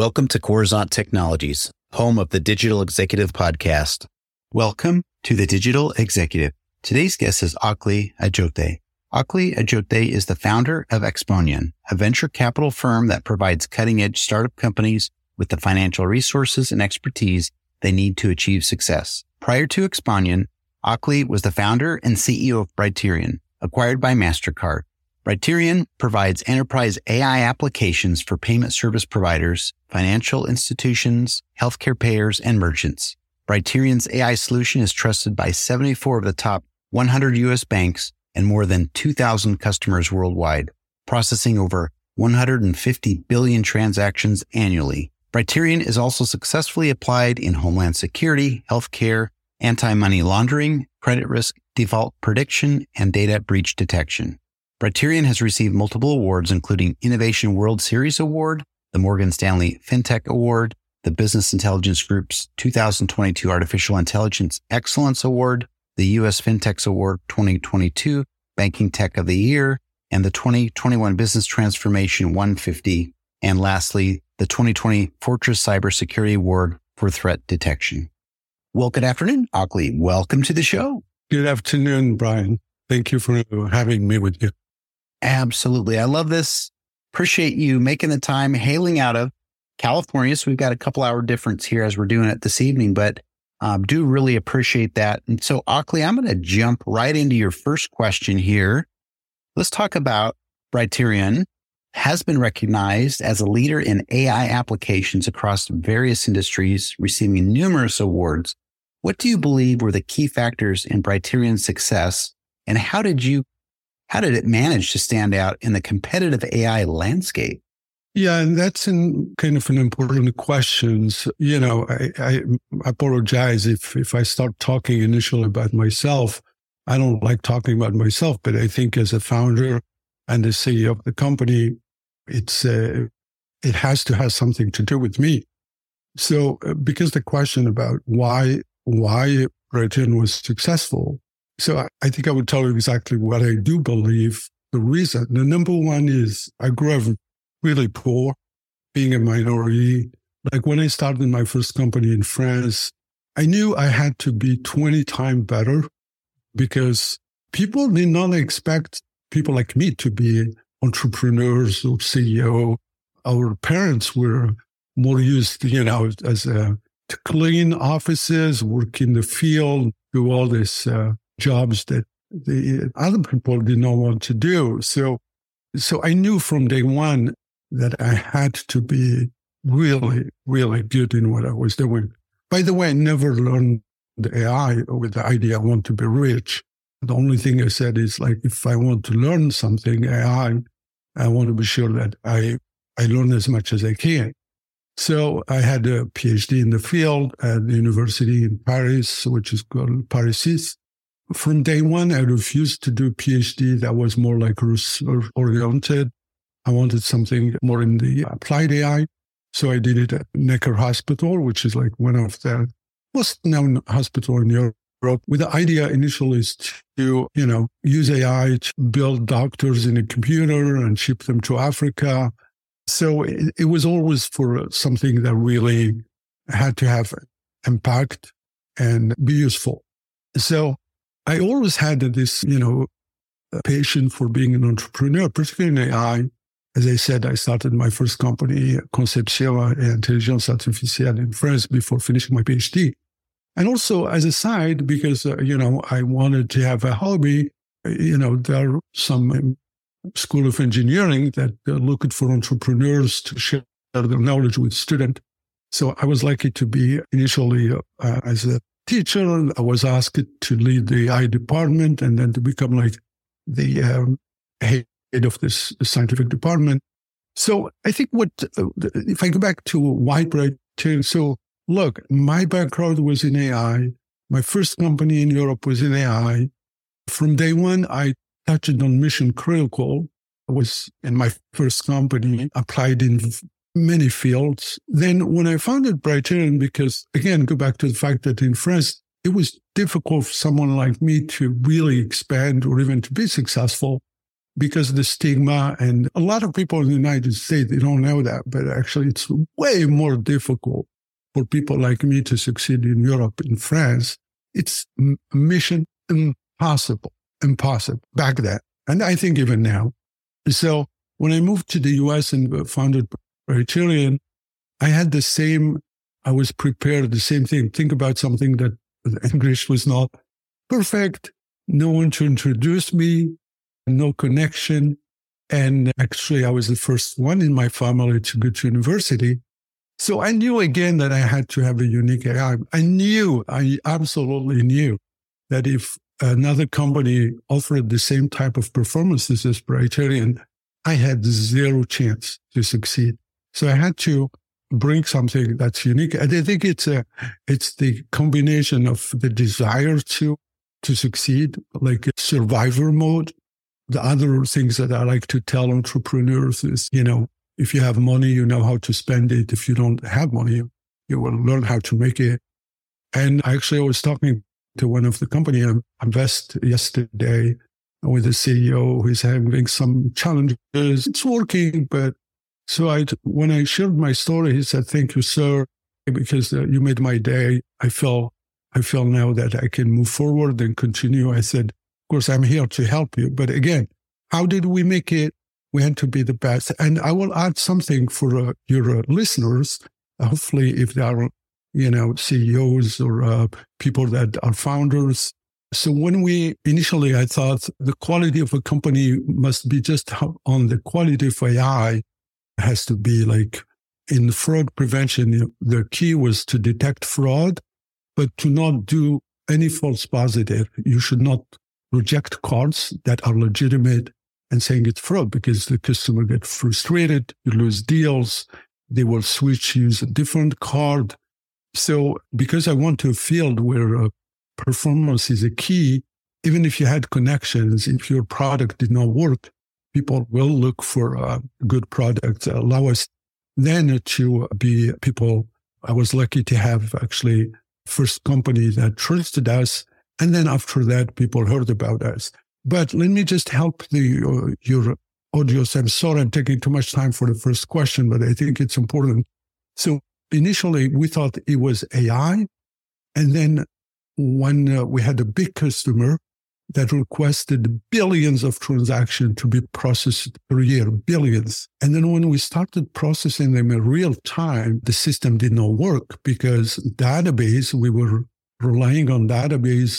Welcome to Coruzant Technologies, home of the Digital Executive Podcast. Welcome to the Digital Executive. Today's guest is Akli Ajote. Akli Ajote is the founder of Exponian, a venture capital firm that provides cutting-edge startup companies with the financial resources and expertise they need to achieve success. Prior to Exponian, Akli was the founder and CEO of Brighterion, acquired by MasterCard. Brighterion provides enterprise AI applications for payment service providers, financial institutions, healthcare payers, and merchants. Brighteron's AI solution is trusted by 74 of the top 100 U.S. banks and more than 2,000 customers worldwide, processing over 150 billion transactions annually. Brighterion is also successfully applied in homeland security, healthcare, anti-money laundering, credit risk, default prediction, and data breach detection. Brighterion has received multiple awards, including Innovation World Series Award, the Morgan Stanley FinTech Award, the Business Intelligence Group's 2022 Artificial Intelligence Excellence Award, the U.S. FinTech Award 2022 Banking Tech of the Year, and the 2021 Business Transformation 150, and lastly, the 2020 Fortress Cybersecurity Award for Threat Detection. Well, good afternoon, Akli. Welcome to the show. Good afternoon, Brian. Thank you for having me with you. Absolutely. I love this. Appreciate you making the time, hailing out of California. So we've got a couple hour difference here as we're doing it this evening, but do really appreciate that. And so, Akli, I'm going to jump right into your first question here. Let's talk about Brighterion. Has been recognized as a leader in AI applications across various industries, receiving numerous awards. What do you believe were the key factors in Brighterion's success, and how did it manage to stand out in the competitive AI landscape? Yeah, and that's kind of an important question. I apologize if I start talking initially about myself. I don't like talking about myself, but I think as a founder and the CEO of the company, it has to have something to do with me. So, because the question about why Brighterion was successful, so I think I would tell you exactly what I do believe the reason. The number one is I grew up really poor, being a minority. Like when I started my first company in France, I knew I had to be 20 times better because people did not expect people like me to be entrepreneurs or CEO. Our parents were more used, to clean offices, work in the field, do all this jobs that the other people did not want to do. So I knew from day one that I had to be really, really good in what I was doing. By the way, I never learned the AI with the idea I want to be rich. The only thing I said is like, if I want to learn something AI, I want to be sure that I learn as much as I can. So I had a PhD in the field at the university in Paris, which is called Paris 6. From day one, I refused to do a PhD that was more like research-oriented. I wanted something more in the applied AI. So I did it at Necker Hospital, which is like one of the most known hospitals in Europe, with the idea initially is to, use AI to build doctors in a computer and ship them to Africa. So it was always for something that really had to have impact and be useful. So I always had this, passion for being an entrepreneur, particularly in AI. As I said, I started my first company, Conception Intelligence Artificielle in France before finishing my PhD. And also as a side, because, I wanted to have a hobby, there are some School of Engineering that looked for entrepreneurs to share their knowledge with students. So I was lucky to be initially as a teacher. I was asked to lead the AI department and then to become like the head of this scientific department. So I think if I go back to why Brighterion, so look, my background was in AI. My first company in Europe was in AI. From day one, I touched on mission critical. I was in my first company, applied in many fields. Then when I founded Brighterion, because again, go back to the fact that in France, it was difficult for someone like me to really expand or even to be successful. because the stigma, and a lot of people in the United States, they don't know that, but actually it's way more difficult for people like me to succeed in Europe, in France. It's mission impossible back then. And I think even now. So when I moved to the US and founded Brighterion, I was prepared, the same thing. Think about something that English was not perfect, no one to introduce me, no connection. And actually, I was the first one in my family to go to university. So I knew again that I had to have a unique AI. I absolutely knew that if another company offered the same type of performances as Brighterion, I had zero chance to succeed. So I had to bring something that's unique. And I think it's the combination of the desire to succeed, like survivor mode. The other things that I like to tell entrepreneurs is, if you have money, you know how to spend it. If you don't have money, you will learn how to make it. And actually, I was talking to one of the company I invest yesterday with the CEO who's having some challenges. It's working, but when I shared my story, he said, "Thank you, sir, because you made my day. I feel now that I can move forward and continue." I said, "Of course, I'm here to help you. But again, how did we make it? We had to be the best." And I will add something for your listeners. Hopefully, if they are, CEOs or people that are founders. So initially, I thought the quality of a company must be just on the quality of AI has to be like in fraud prevention. The key was to detect fraud, but to not do any false positive. You should not reject cards that are legitimate and saying it's fraud, because the customer gets frustrated, you lose deals, they will use a different card. So because I want to a field where performance is a key, even if you had connections, if your product did not work, people will look for a good product. Allow us then to be people. I was lucky to have actually first company that trusted us. And then after that, people heard about us. But let me just help your audience. I'm sorry I'm taking too much time for the first question, but I think it's important. So initially, we thought it was AI. And then when we had a big customer that requested billions of transactions to be processed per year, billions. And then when we started processing them in real time, the system did not work because we were relying on database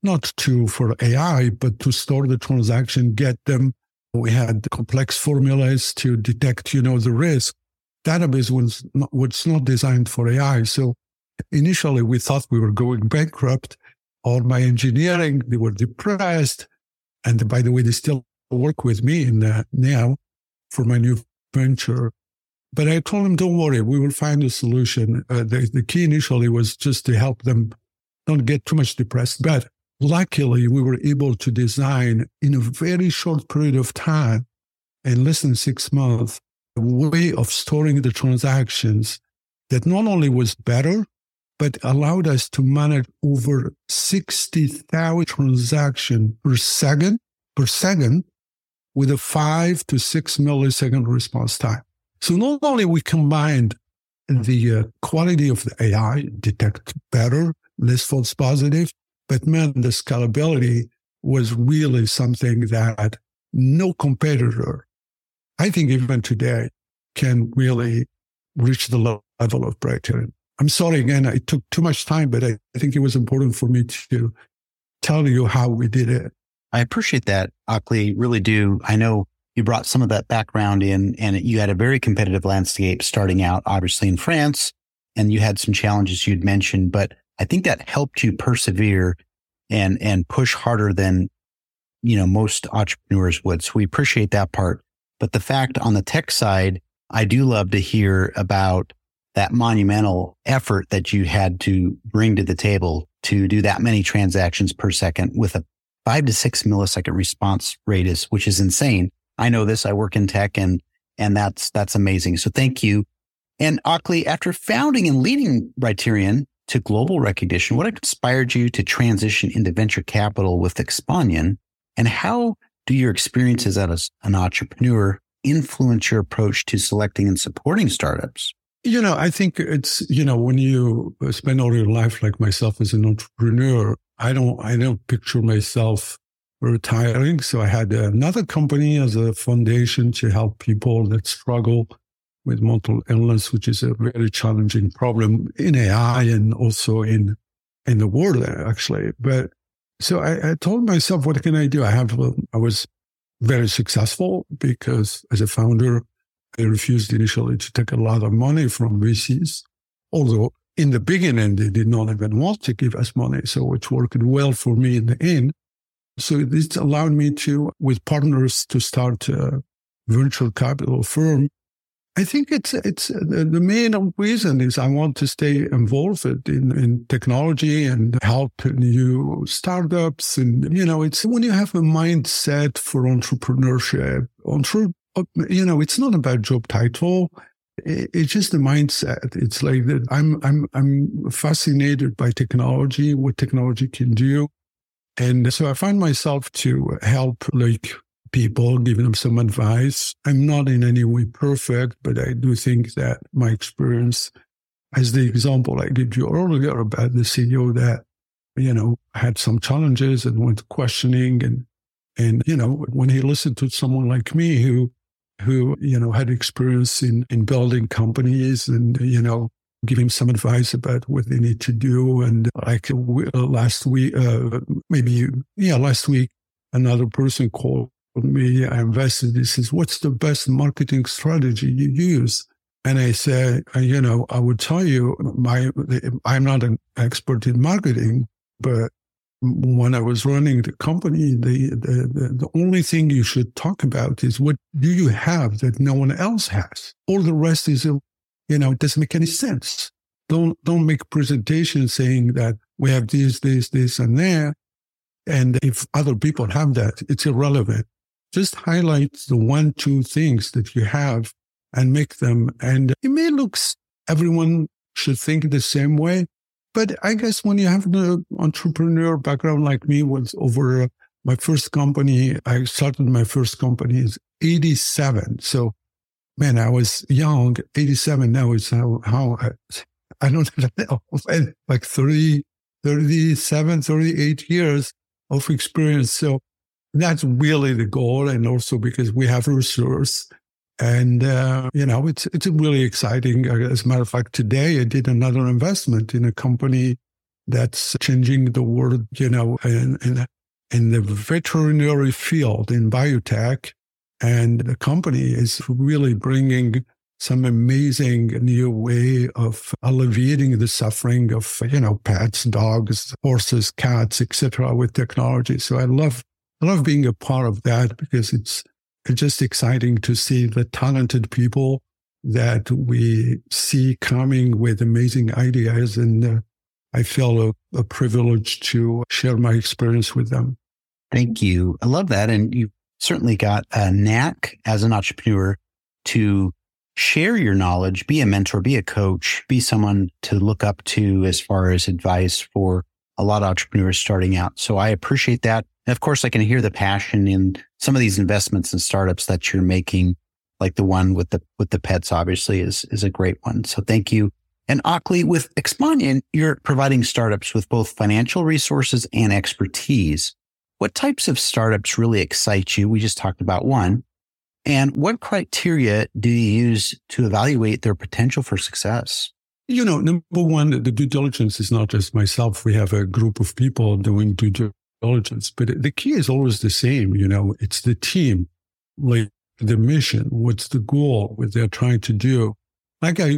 for AI, but to store the transaction, get them. We had complex formulas to detect, the risk. Database was not designed for AI. So initially we thought we were going bankrupt. All my engineering, they were depressed. And by the way, they still work with me now for my new venture. But I told them, don't worry, we will find a solution. The key initially was just to help them not get too much depressed. But luckily, we were able to design in a very short period of time, in less than 6 months, a way of storing the transactions that not only was better, but allowed us to manage over 60,000 transactions per second with a 5 to 6 millisecond response time. So not only we combined the quality of the AI, detect better, less false positive, but man, the scalability was really something that no competitor, I think even today, can really reach the level of Brighterion. I'm sorry, again, it took too much time, but I think it was important for me to tell you how we did it. I appreciate that, Akli, really do. I know you brought some of that background in, and you had a very competitive landscape starting out, obviously in France, and you had some challenges you'd mentioned, but I think that helped you persevere and push harder than, most entrepreneurs would. So we appreciate that part. But the fact on the tech side, I do love to hear about that monumental effort that you had to bring to the table to do that many transactions per second with a 5 to 6 millisecond response rate which is insane. I know this, I work in tech and that's amazing. So thank you. And Akli, after founding and leading Brighterion to global recognition, what inspired you to transition into venture capital with Exponian, and how do your experiences as an entrepreneur influence your approach to selecting and supporting startups? I think it's, when you spend all your life like myself as an entrepreneur, I don't picture myself retiring. So I had another company as a foundation to help people that struggle with mental illness, which is a very challenging problem in AI and also in the world, actually. But so I told myself, what can I do? I was very successful because as a founder, I refused initially to take a lot of money from VCs, although in the beginning, they did not even want to give us money. So it worked well for me in the end. So this allowed me to, with partners, to start a venture capital firm. I think it's the main reason is I want to stay involved in technology and help new startups. And, it's when you have a mindset for entrepreneurship, it's not about job title. It's just the mindset. It's like that I'm fascinated by technology, what technology can do. And so I find myself to help people, giving them some advice. I'm not in any way perfect, but I do think that my experience, as the example I gave you earlier about the CEO that, had some challenges and went questioning and when he listened to someone like me who had experience in building companies and, give him some advice about what they need to do. And last week, another person called me, I invested. He says, what's the best marketing strategy you use? And I said, I would tell you, I'm not an expert in marketing, but when I was running the company, the only thing you should talk about is what do you have that no one else has? All the rest is, it doesn't make any sense. Don't make presentations saying that we have this, and that. And if other people have that, it's irrelevant. Just highlight the 1-2 things that you have and make them. And it may look, everyone should think the same way. But I guess when you have the entrepreneur background like me, was over my first company, I started my first company is 87. So, man, I was young. 87 now is how I don't know, like 37, 38 years of experience. So that's really the goal. And also because we have resources. And, it's really exciting. As a matter of fact, today I did another investment in a company that's changing the world, in the veterinary field in biotech. And the company is really bringing some amazing new way of alleviating the suffering of, pets, dogs, horses, cats, etc. with technology. So I love being a part of that because it's just exciting to see the talented people that we see coming with amazing ideas. And I feel a privilege to share my experience with them. Thank you. I love that. And you've certainly got a knack as an entrepreneur to share your knowledge, be a mentor, be a coach, be someone to look up to as far as advice for a lot of entrepreneurs starting out. So I appreciate that. And of course, I can hear the passion in some of these investments and startups that you're making, like the one with the pets, obviously, is a great one. So thank you. And Akli, with Exponian, you're providing startups with both financial resources and expertise. What types of startups really excite you? We just talked about one. And what criteria do you use to evaluate their potential for success? Number one, the due diligence is not just myself. We have a group of people doing due diligence, but the key is always the same. It's the team, like the mission, what's the goal, what they're trying to do. Like I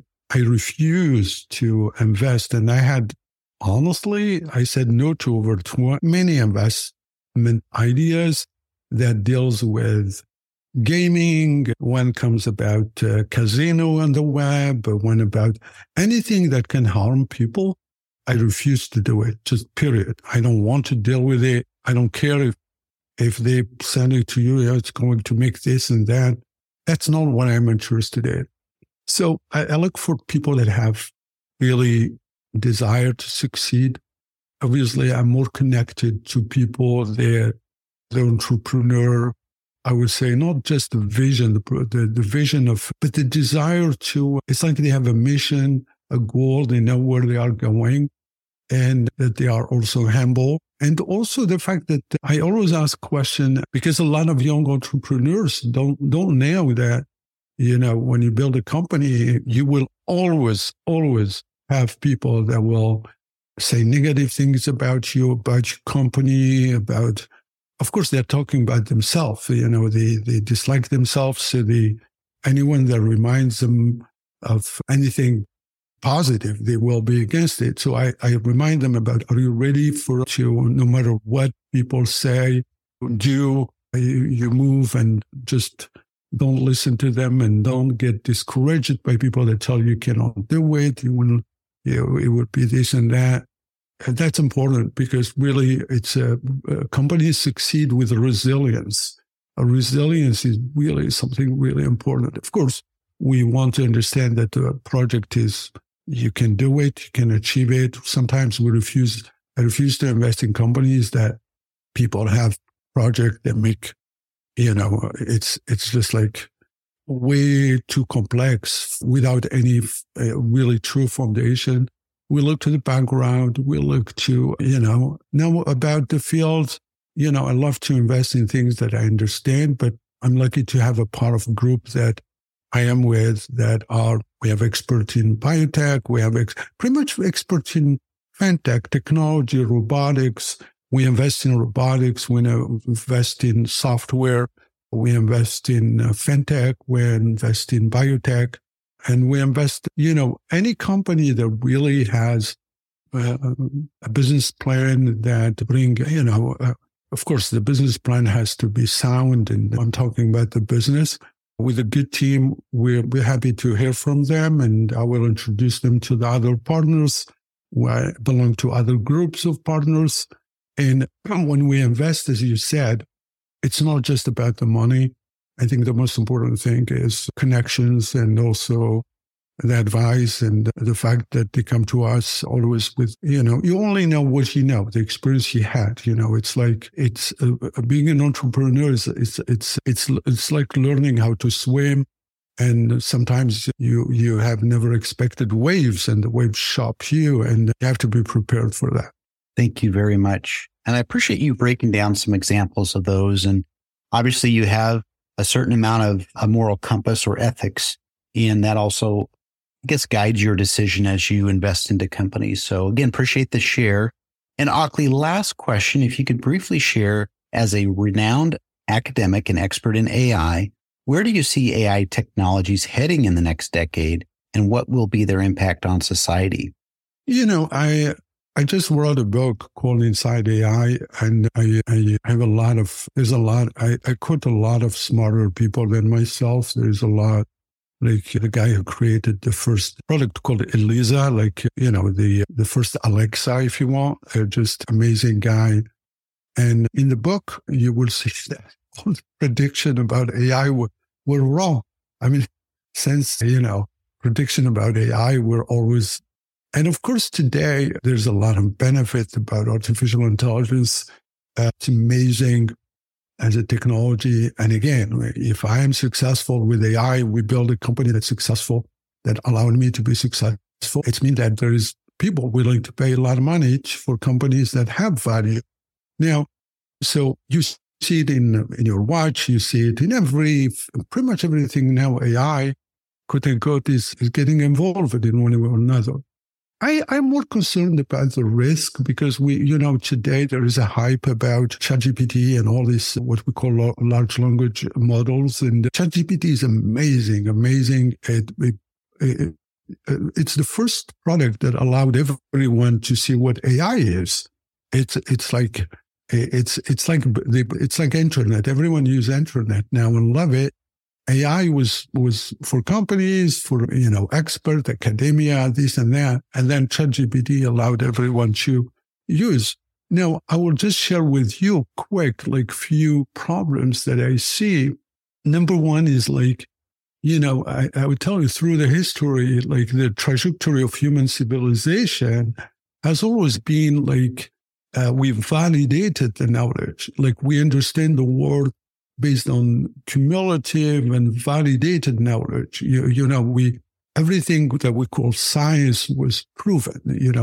refused to invest, and I said no to over many investment ideas that deals with gaming, one comes about casino on the web, one about anything that can harm people. I refuse to do it, just period. I don't want to deal with it. I don't care if they send it to you, it's going to make this and that. That's not what I'm interested in. So I look for people that have really desire to succeed. Obviously, I'm more connected to people that the entrepreneur, I would say, not just the vision, the vision of, but the desire to, it's like they have a mission, a goal, they know where they are going, and that they are also humble. And also the fact that I always ask question, because a lot of young entrepreneurs don't know that, when you build a company, you will always have people that will say negative things about you, about your company, about, of course, they're talking about themselves. They dislike themselves. So anyone that reminds them of anything positive, they will be against it. So I remind them about, are you ready no matter what people say, you move, and just don't listen to them, and don't get discouraged by people that tell you cannot do it. It would be this and that. And that's important, because really it's companies succeed with resilience. Resilience is really something really important. Of course, we want to understand that the project is, you can do it, you can achieve it. Sometimes I refuse to invest in companies that people have projects that make, it's just like way too complex without any really true foundation. We look to the background. We look to, know about the field. I love to invest in things that I understand, but I'm lucky to have a part of a group that I am with we have experts in biotech. We have pretty much experts in fintech, technology, robotics. We invest in robotics. We invest in software. We invest in fintech. We invest in biotech. And we invest, any company that really has a business plan that of course, the business plan has to be sound. And I'm talking about the business. With a good team, we're happy to hear from them, and I will introduce them to the other partners. I belong to other groups of partners. And when we invest, as you said, it's not just about the money. I think the most important thing is connections, and also the advice, and the fact that they come to us always with, you only know what you know, the experience you had. It's like, being an entrepreneur it's like learning how to swim. And sometimes you have never expected waves, and the waves shock you, and you have to be prepared for that. Thank you very much. And I appreciate you breaking down some examples of those. And obviously you have a certain amount of a moral compass or ethics, and that also, I guess, guides your decision as you invest into companies. So again, appreciate the share. And Akli, last question, if you could briefly share, as a renowned academic and expert in AI, where do you see AI technologies heading in the next decade, and what will be their impact on society? I just wrote a book called Inside AI, and I have I quote a lot of smarter people than myself. There's a lot, like the guy who created the first product called Eliza, the first Alexa, if you want. They're just amazing guy. And in the book, you will see that all the prediction about AI were wrong. I mean, since, prediction about AI were always. And of course, today, there's a lot of benefit about artificial intelligence. It's amazing as a technology. And again, if I am successful with AI, we build a company that's successful, that allowed me to be successful. It means that there is people willing to pay a lot of money for companies that have value. Now, so you see it in your watch, you see it in pretty much everything now. AI, quote unquote, is getting involved in one way or another. I'm more concerned about the risk, because today there is a hype about ChatGPT and all this, what we call large language models. And ChatGPT is amazing. It's the first product that allowed everyone to see what AI is. It's like internet. Everyone uses internet now and love it. AI was for companies, for, expert, academia, this and that. And then ChatGPT allowed everyone to use. Now, I will just share with you quick, few problems that I see. Number one is I would tell you, through the history, the trajectory of human civilization has always been we validated the knowledge. Like we understand the world based on cumulative and validated knowledge. Everything that we call science was proven.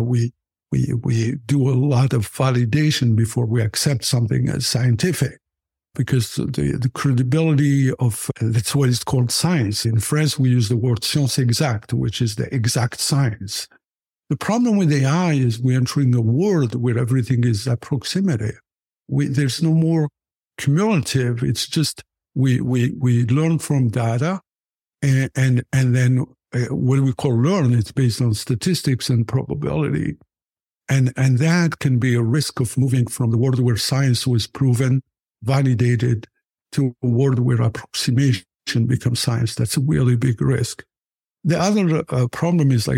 We do a lot of validation before we accept something as scientific, because the credibility of, that's what is called science. In France, we use the word science exacte, which is the exact science. The problem with AI is we're entering a world where everything is approximative. There's no more cumulative. It's just we learn from data, and then what we call learn, it's based on statistics and probability. And that can be a risk of moving from the world where science was proven, validated, to a world where approximation becomes science. That's a really big risk. The other problem is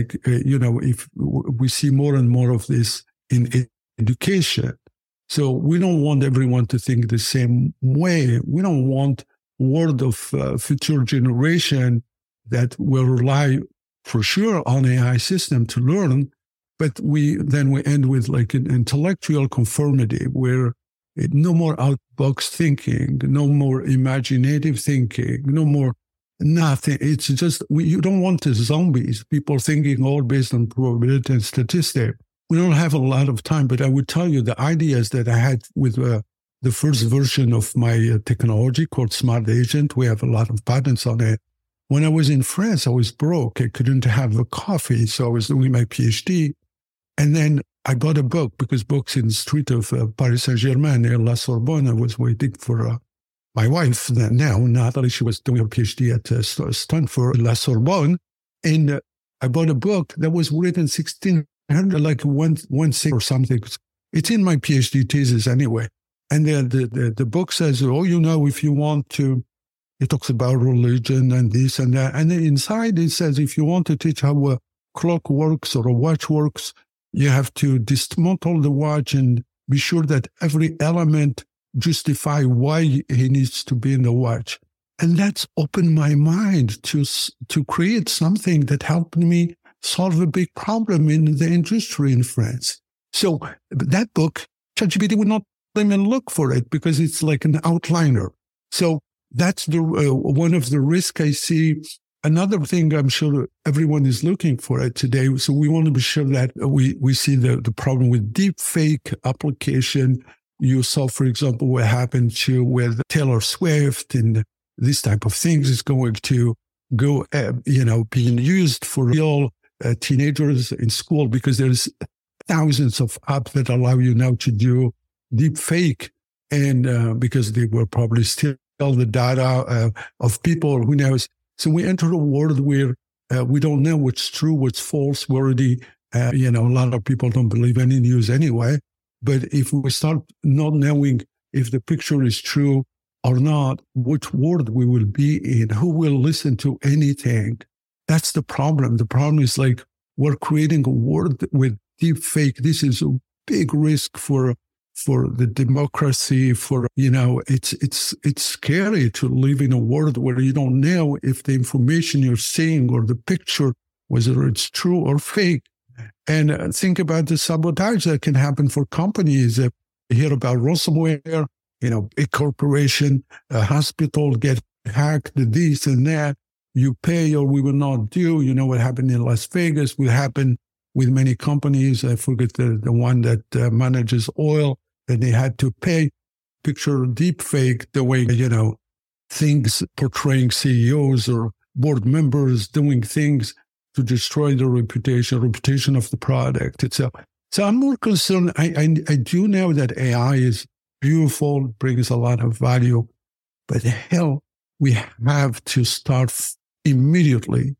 if we see more and more of this in education. So we don't want everyone to think the same way. We don't want a world of future generation that will rely for sure on AI system to learn, but we end with like an intellectual conformity where no more out-box thinking, no more imaginative thinking, no more nothing. It's just, you don't want the zombies, people thinking all based on probability and statistics. We don't have a lot of time, but I would tell you the ideas that I had with the first version of my technology called Smart Agent. We have a lot of patents on it. When I was in France, I was broke. I couldn't have a coffee, so I was doing my PhD. And then I bought a book, because books in the street of Paris Saint-Germain near La Sorbonne. I was waiting for my wife now, Natalie. She was doing her PhD at Stanford, La Sorbonne. And I bought a book that was written 1600, like one or something. It's in my PhD thesis anyway. And the book says, if you want to, it talks about religion and this and that. And then inside it says, if you want to teach how a clock works or a watch works, you have to dismantle the watch and be sure that every element justify why he needs to be in the watch. And that's opened my mind to create something that helped me solve a big problem in the industry in France. So that book, ChatGPT would not even look for it because it's like an outliner. So that's one of the risks I see. Another thing I'm sure everyone is looking for it today. So we want to be sure that we see the problem with deep fake application. You saw, for example, what happened with Taylor Swift, and this type of things is going to go, being used for real teenagers in school, because there's thousands of apps that allow you now to do deep fake, and because they will probably steal the data of people, who knows. So we enter a world where we don't know what's true, what's false. We already, a lot of people don't believe any news anyway. But if we start not knowing if the picture is true or not, which world we will be in, who will listen to anything, that's the problem. The problem is like we're creating a world with deep fake. This is a big risk for the democracy, it's scary to live in a world where you don't know if the information you're seeing or the picture, whether it's true or fake. And think about the sabotage that can happen for companies. You hear about ransomware, a corporation, a hospital get hacked, this and that. You pay or we will not do. You know what happened in Las Vegas will happen with many companies. I forget the one that manages oil, that they had to pay. Picture deep fake, the way, things portraying CEOs or board members doing things to destroy the reputation of the product itself. So I'm more concerned. I do know that AI is beautiful, brings a lot of value, but hell, we have to start immediately,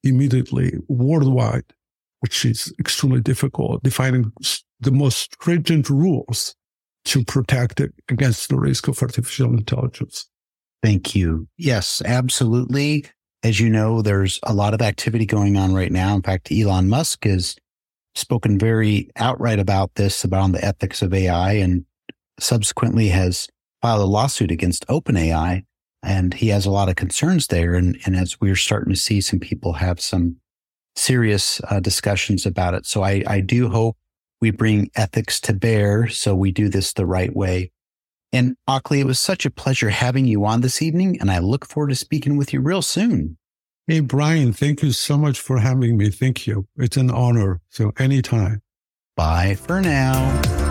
worldwide, which is extremely difficult, defining the most stringent rules to protect it against the risk of artificial intelligence. Thank you. Yes, absolutely. As you know, there's a lot of activity going on right now. In fact, Elon Musk has spoken very outright about this, about the ethics of AI, and subsequently has filed a lawsuit against OpenAI. And he has a lot of concerns there. And as we're starting to see some people have some serious discussions about it. So I do hope We bring ethics to bear, so we do this the right way. And Akli, it was such a pleasure having you on this evening, and I look forward to speaking with you real soon. Hey, Brian, thank you so much for having me. Thank you. It's an honor. So anytime. Bye for now.